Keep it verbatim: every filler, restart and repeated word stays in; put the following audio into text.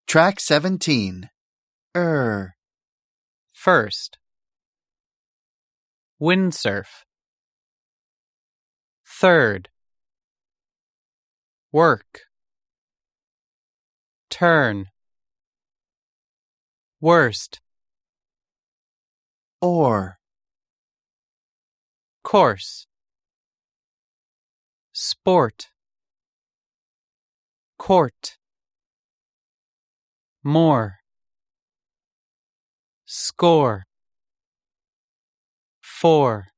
Track seventeen. Er. First. Windsurf. Third. Work. Turn. Worst. Or. Course. Sport. Court. More. Score. For.